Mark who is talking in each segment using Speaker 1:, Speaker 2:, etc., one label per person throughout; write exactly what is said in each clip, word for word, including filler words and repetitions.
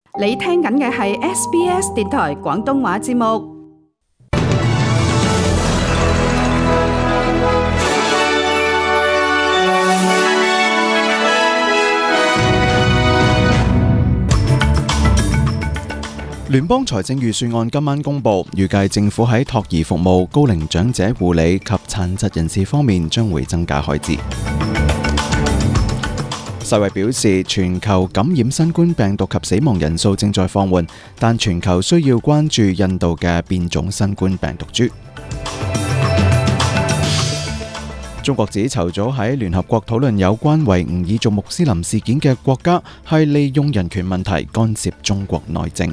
Speaker 1: 你聽緊嘅係 S B S 電台廣東話節目。
Speaker 2: 聯邦財政預算案今晚公布，預計政府喺托兒服務、高齡長者護理及殘疾人士方面將會增加開支。世衛表示，全球感染新冠病毒及死亡人數正在放緩，但全球需要關注印度嘅變種新冠病毒株。中國指籌組喺聯合國討論有關維吾爾族穆斯林事件嘅國家係利用人權問題干涉中國內政。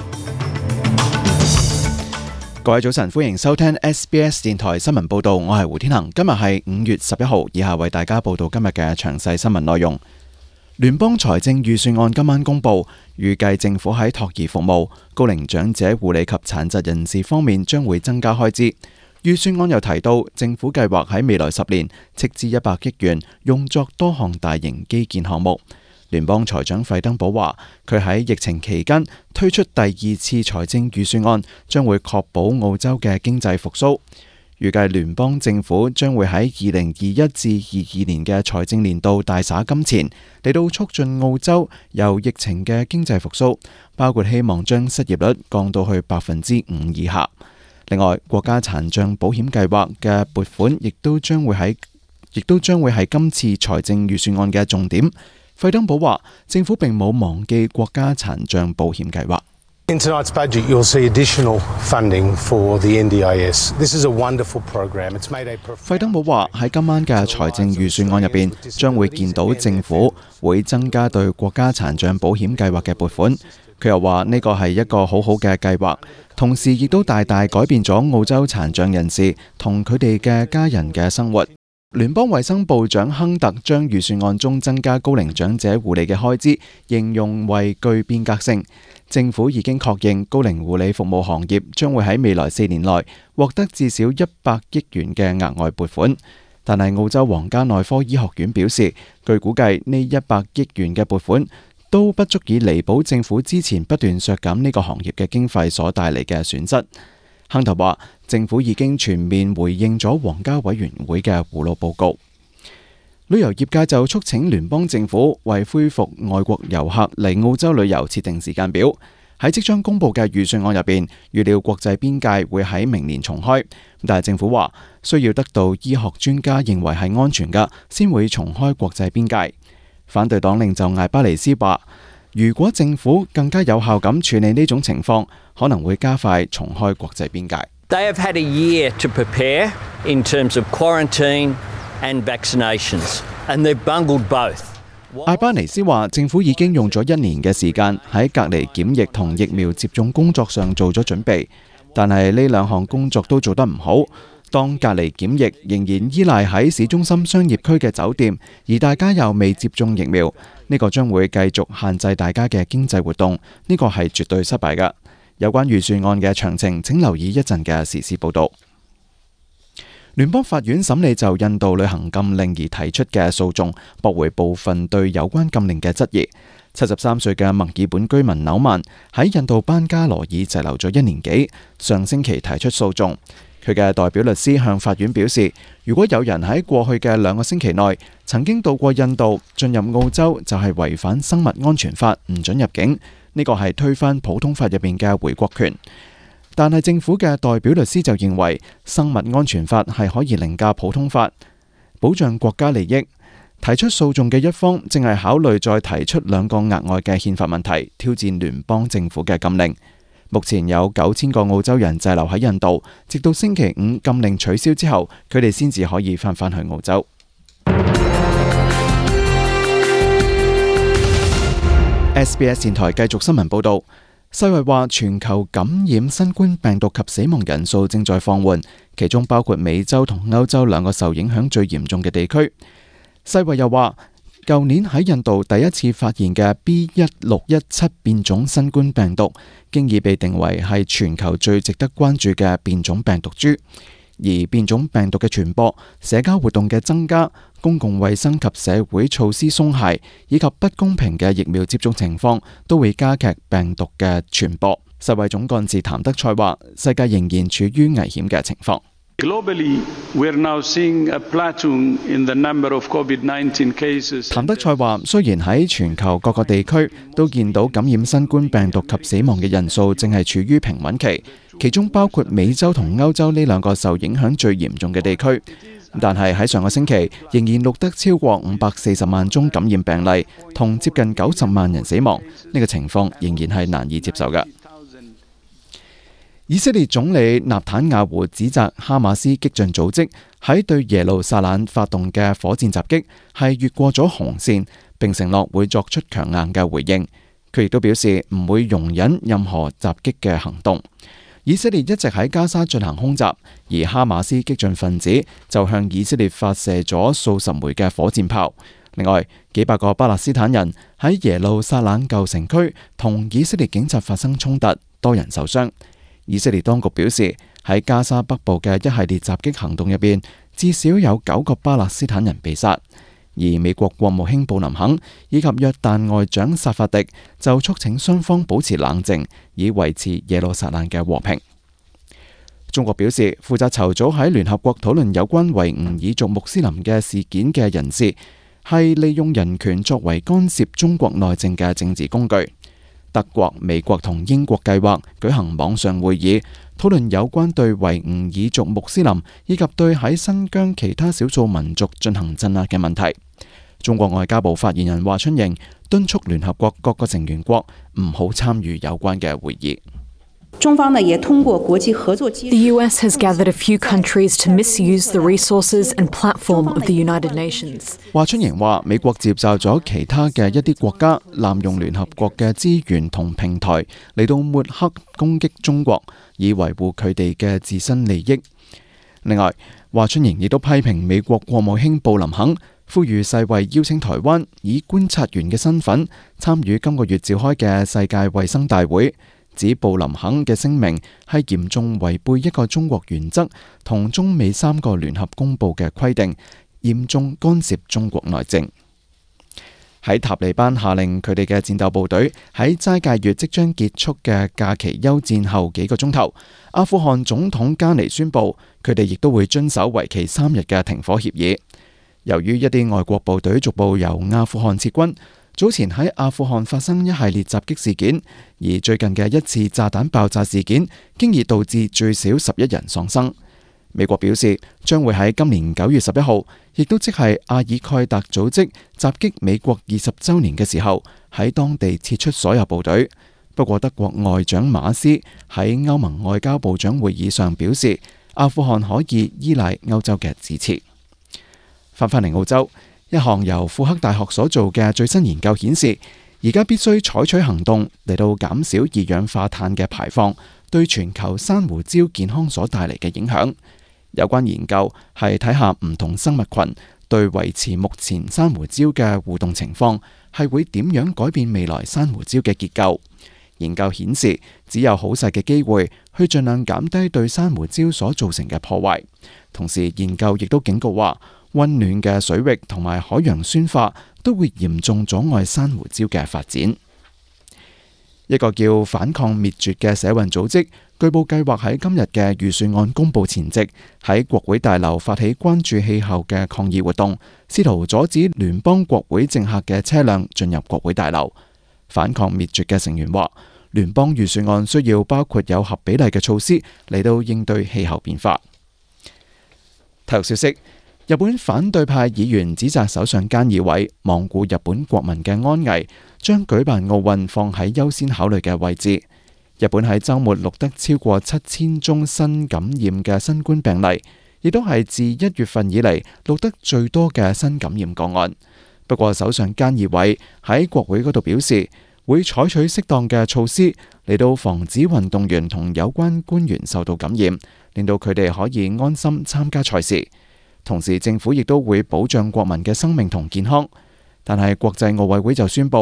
Speaker 2: 各位早晨，歡迎收聽 S B S 電台新聞報道，我係胡天恒。今日係五月十一號，以下為大家報道今日嘅詳細新聞內容。聯邦財政預算案今晚公布，預計政府喺托兒服務、高齡長者護理及殘疾人士方面將會增加開支。預算案又提到，政府計劃喺未來十年斥資一百億元，用作多項大型基建項目。聯邦財長費登堡話，佢喺疫情期間推出第二次財政預算案，將會確保澳洲嘅經濟復甦。預計聯邦政府將會喺二零二一至二二年嘅財政年度大灑金錢，嚟到促進澳洲由疫情嘅經濟復甦，包括希望將失業率降到去百分之五以下。另外，國家殘障保險計劃嘅撥款亦都將會喺，亦都將會係今次財政預算案嘅重點。費登堡話，政府並冇忘記國家殘障保險計劃。
Speaker 3: In tonight's budget, you'll see additional funding for the N D I S. This is a wonderful program. It's made a profound...
Speaker 2: 費登堡話，喺今晚嘅財政預算案入邊，將會見到政府會增加對國家殘障保險計劃嘅撥款。佢又話呢個係一個好好嘅計劃，同時亦都大大改變咗澳洲殘障人士同佢哋嘅家人嘅生活。聯邦衛生部長亨特將預算案中增加高齡長者護理嘅開支形容為具變革性。政府已經確認高齡護理服務行業將會喺未來四年內獲得至少一百億元嘅額外撥款。但係澳洲皇家內科醫學院表示，據估計呢一百億元嘅撥款都不足以彌補政府之前不斷削減呢個行業嘅經費所帶嚟嘅損失。亨特話，政府已經全面回應咗皇家委員會嘅護老報告。旅遊業界就促請聯邦政府為恢復外國遊客嚟澳洲旅遊設定時間表。喺即將公布嘅預算案入邊，預料國際邊界會喺明年重開，但係政府話需要得到醫學專家認為係安全㗎，先會重開國際邊界。反對黨領袖艾巴尼斯話，如果政府更加有效咁處理呢種情況，可能會加快重開國際邊界。
Speaker 4: They have had a year to prepare in terms of quarantine and vaccinations, and they've bungled both.
Speaker 2: 艾巴尼斯話，政府已經用咗一年嘅時間喺隔離檢疫同疫苗接種工作上做咗準備，但係呢兩項工作都做得唔好。當隔離檢疫仍然依賴喺市中心商業區嘅酒店，而大家又未接種疫苗，呢個將會繼續限制大家嘅經濟活動，呢個係絕對失敗㗎。有關預算案嘅詳情，請留意一陣嘅時事報導。聯邦法院審理就印度旅行禁令而提出嘅訴訟，駁回部分對有關禁令嘅質疑。七十三歲嘅墨爾本居民紐曼喺印度班加羅爾滯留咗一年幾，上星期提出訴訟。佢嘅代表律師向法院表示，如果有人喺過去嘅兩個星期內曾經到過印度，進入澳洲就係違反生物安全法，唔准入境。呢個係推翻普通法入邊嘅回國權。但係政府嘅代表律師就認為，生物安全法係可以凌駕普通法，保障國家利益。提出訴訟嘅一方正係考慮再提出兩個額外嘅憲法問題，挑戰聯邦政府嘅禁令。目前有九千個澳洲人滯留喺印度，直到星期五禁令取消之後，佢哋先至可以翻返去澳洲。S B S 電台繼續新聞報道，世衛話全球感染新冠病毒及死亡人數正在放緩，其中包括美洲同歐洲兩個受影響最嚴重嘅地區。世衛又話，舊年喺印度第一次發現嘅 B 一六一七變種新冠病毒，經已被定為係全球最值得關注嘅變種病毒株。 而變種病毒嘅傳播、社交活動嘅增加、公共衛生及社會措施鬆懈，以及不公平嘅疫苗接種情況，都會加劇病毒嘅傳播。世衛總幹事譚德塞話：世界仍然處於危險嘅情況。
Speaker 5: Globally, we are now seeing a plateau in the number of COVID nineteen cases.
Speaker 2: 譚德塞話：雖然喺全球各個地區都見到感染新冠病毒及死亡嘅人數正係處於平穩期，其中包括美洲同歐洲呢兩個受影響最嚴重嘅地區。但係喺上個星期仍然錄得超過五百四十萬宗感染病例，同接近九十萬人死亡，呢個情況仍然係難以接受嘅。以色列總理納坦雅胡指責哈馬斯激進組織喺對耶路撒冷發動嘅火箭襲擊係越過咗紅線，並承諾會作出強硬嘅回應。佢亦都表示唔會容忍任何襲擊嘅行動。以色列一直喺加沙進行空襲，而哈馬斯激進分子就向以色列發射咗數十枚嘅火箭炮。另外，幾百個巴勒斯坦人喺耶路撒冷舊城區同以色列警察發生衝突，多人受傷。以色列當局表示，喺加沙北部嘅一系列襲擊行動入邊，至少有九個巴勒斯坦人被殺。而美國國務卿布林肯以及約旦外長薩法迪就促請雙方保持冷靜，以維持耶路撒冷嘅和平。中國表示，負責籌組喺聯合國討論有關維吾爾族穆斯林嘅事件嘅人士，係利用人權作為干涉中國內政嘅政治工具。德國、美國同英國計劃舉行網上會議，討論有關對維吾爾族穆斯林以及對喺新疆其他少數民族進行鎮壓嘅問題。中國外交部發言人華春瑩敦促聯合國各個成員國唔好參與有關嘅會議。
Speaker 6: 中方呢也通過國際合作機制。
Speaker 7: The U S has gathered a few countries to misuse the resources and platform of the United Nations.
Speaker 2: 華春瑩話：美國接受咗其他嘅一啲國家濫用聯合國嘅資源同平台嚟到抹黑攻擊中國，以維護佢哋嘅自身利益。另外，華春瑩亦都批評美國國務卿布林肯呼籲世衛邀請台灣以觀察員嘅身份參與今個月召開嘅世界衛生大會。指布林肯嘅聲明係嚴重違背一個中國原則同中美三個聯合公佈嘅規定，嚴重干涉中國內政。喺塔利班下令佢哋嘅戰鬥部隊喺齋戒月即將結束嘅假期休戰後幾個鐘頭，阿富汗總統加尼宣布佢哋亦都會遵守為期三日嘅停火協議。由於一啲外國部隊逐步由阿富汗撤軍，早前喺阿富汗發生一系列襲擊事件，而最近嘅一次炸彈爆炸事件，經已導致最少十一人喪生。美國表示將會喺今年九月十一號，亦都即係阿爾蓋達組織襲擊美國二十週年嘅時候，喺當地撤出所有部隊。不過德國外長馬斯喺歐盟外交部長會議上表示，阿富汗可以依賴歐洲嘅支持。翻返嚟澳洲。一項由庫克大學所做嘅最新研究顯示，而家必須採取行動嚟到減少二氧化碳嘅排放對全球珊瑚礁健康所帶嚟嘅影響。有關研究係睇下唔同生物群對維持目前珊瑚礁嘅互動情況係會點樣改變未來珊瑚礁嘅結構。研究顯示，只有好細嘅機會去盡量減低對珊瑚礁所造成嘅破壞。同時，研究亦都警告話，溫暖嘅水域同埋海洋酸化都會嚴重阻礙珊瑚礁嘅發展。一個叫反抗滅絕嘅社運組織，據報計劃喺今日嘅預算案公佈前夕，喺國會大樓發起關注氣候嘅抗議活動，試圖阻止聯邦國會政客嘅車輛進入國會大樓。反抗滅絕嘅成員話，聯邦預算案需要包括有合比例嘅措施嚟到應對氣候變化。體育消息。日本反對派議員指責首相菅義偉罔顧日本國民嘅安危，將舉辦奧運放喺優先考慮嘅位置。日本喺週末錄得超過七千宗新感染嘅新冠病例，亦都係自一月份以嚟錄得最多嘅新感染個案。不過，首相菅義偉喺國會嗰度表示，會採取適當嘅措施嚟到防止運動員同有關官員受到感染，令到佢哋可以安心參加賽事。同時，政府亦都會保障國民嘅生命同健康。但係國際奧委會就宣布，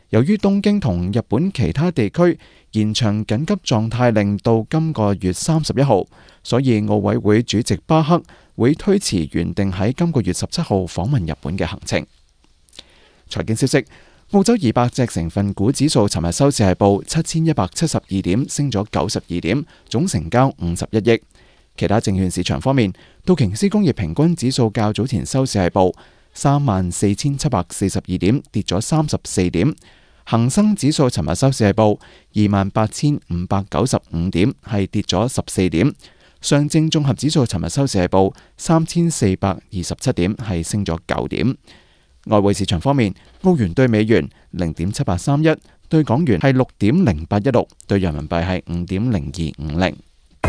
Speaker 2: 由於東京同日本其他地區延長緊急狀態令到今個月三十一號，所以奧委會主席巴克會推遲原定喺今個月十七號訪問日本嘅行程。財經消息，澳洲二百隻成分股指數尋日收市係報七千一百七十二點，升咗九十二點，總成交五十一億。其他證券市場方面，道瓊斯工業平均指數較早前收市係報三萬四千七百四十二點，跌咗三十四點。恒生指數尋日收市係報二萬八千五百九十五點，係跌咗十四點。上證綜合指數尋日收市係報三千四百二十七點，係升咗九點。外匯市場方面，澳元對美元零點七八三一，對港元係六點零八一六，對人民幣係五點零二五零。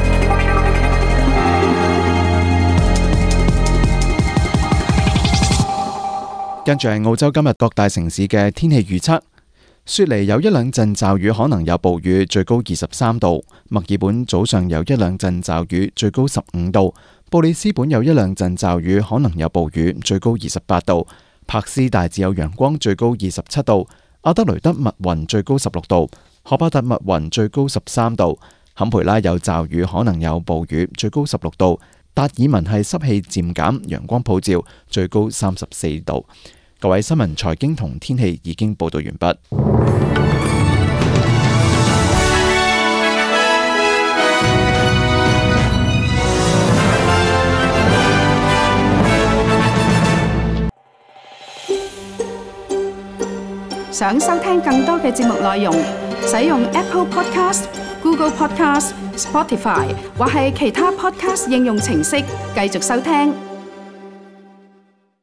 Speaker 2: 跟住係澳洲今日各大城市嘅天氣預測。雪梨有一兩陣驟雨，可能有暴雨，最高二十三度；墨爾本早上有一兩陣驟雨，最高十五度；布里斯本有一兩陣驟雨，可能有暴雨，最高二十八度；柏斯大致有陽光，最高二十七度；阿德雷德密雲最高十六度；荷巴特密雲最高十三度；坎培拉有驟雨，可能有暴雨，最高十六度；達爾文係濕氣漸減，陽光普照，最高三十四度。各位新聞、財經同天氣已經報道完畢。
Speaker 1: 想收聽更多嘅節目內容，使用 Apple Podcast、Google Podcast、Spotify 或係其他 Podcast 應用程式繼續收聽。